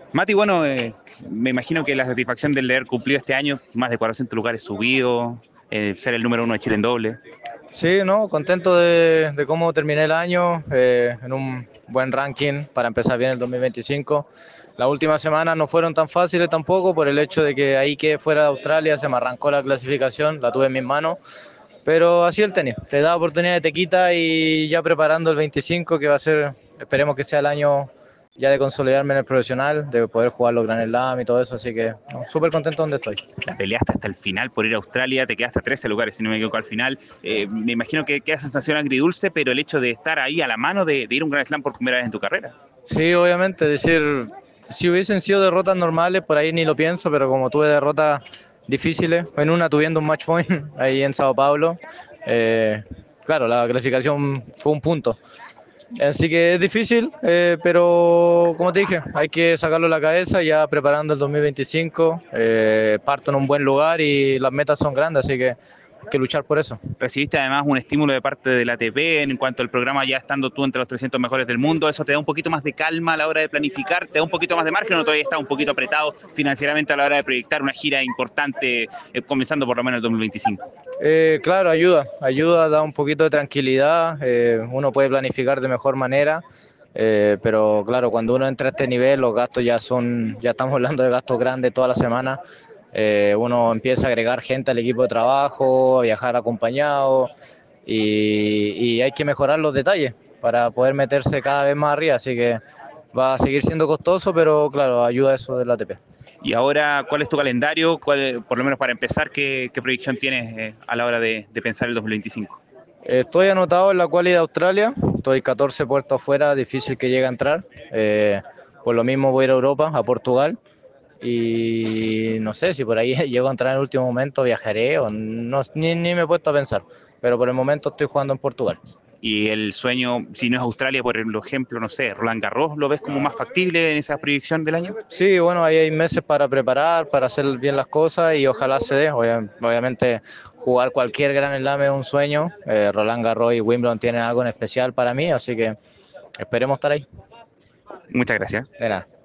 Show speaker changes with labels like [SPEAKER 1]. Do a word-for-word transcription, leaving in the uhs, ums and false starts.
[SPEAKER 1] Mati, bueno, eh, me imagino que la satisfacción del haber cumplido este año, más de cuatrocientos lugares subidos, eh, ser el número uno de Chile en doble.
[SPEAKER 2] Sí, no, contento de, de cómo terminé el año, eh, en un buen ranking para empezar bien el dos mil veinticinco. Las últimas semanas no fueron tan fáciles tampoco por el hecho de que ahí que fuera de Australia se me arrancó la clasificación, la tuve en mis manos, pero así el tenis, te da oportunidad, te quita y ya preparando el veinticinco que va a ser, esperemos que sea el año ya de consolidarme en el profesional, de poder jugar los Grand Slam y todo eso, así que no, súper contento donde estoy.
[SPEAKER 1] La peleaste hasta el final por ir a Australia, te quedaste a trece lugares, si no me equivoco, al final. Eh, me imagino que queda sensación agridulce, pero el hecho de estar ahí a la mano de, de ir a un Grand Slam por primera vez en tu carrera.
[SPEAKER 2] Sí, obviamente, es decir, si hubiesen sido derrotas normales, por ahí ni lo pienso, pero como tuve derrotas difíciles, en una tuviendo un match point ahí en Sao Paulo, eh, claro, la clasificación fue un punto. Así que es difícil, eh, pero como te dije, hay que sacarlo de la cabeza ya preparando el dos mil veinticinco, eh, parto en un buen lugar y las metas son grandes, así que hay que luchar por eso.
[SPEAKER 1] Recibiste además un estímulo de parte de la A T P en cuanto al programa ya estando tú entre los trescientos mejores del mundo. ¿Eso te da un poquito más de calma a la hora de planificar? ¿Te da un poquito más de margen o todavía está un poquito apretado financieramente a la hora de proyectar una gira importante, eh, comenzando por lo menos el dos mil veinticinco?
[SPEAKER 2] Eh, claro, ayuda, ayuda, da un poquito de tranquilidad, eh, uno puede planificar de mejor manera, eh, pero claro, cuando uno entra a este nivel, los gastos ya son, ya estamos hablando de gastos grandes toda la semana, eh, uno empieza a agregar gente al equipo de trabajo, a viajar acompañado y, y hay que mejorar los detalles para poder meterse cada vez más arriba, así que va a seguir siendo costoso, pero claro, ayuda eso del A T P.
[SPEAKER 1] Y ahora, ¿cuál es tu calendario? ¿Cuál, por lo menos para empezar, qué, qué proyección tienes eh, a la hora de, de pensar el dos mil veinticinco?
[SPEAKER 2] Estoy anotado en la quali de Australia, estoy catorce puertos afuera, difícil que llegue a entrar. Eh, por lo mismo voy a ir a Europa, a Portugal, y no sé si por ahí llego a entrar en el último momento, viajaré o no, ni, ni me he puesto a pensar, pero por el momento estoy jugando en Portugal.
[SPEAKER 1] Y el sueño, si no es Australia, por ejemplo, no sé, Roland Garros, ¿lo ves como más factible en esa proyección del año?
[SPEAKER 2] Sí, bueno, ahí hay meses para preparar, para hacer bien las cosas y ojalá se dé. Obvia- Obviamente jugar cualquier Gran Slam es un sueño. Eh, Roland Garros y Wimbledon tienen algo en especial para mí, así que esperemos estar ahí.
[SPEAKER 1] Muchas gracias.
[SPEAKER 2] De nada.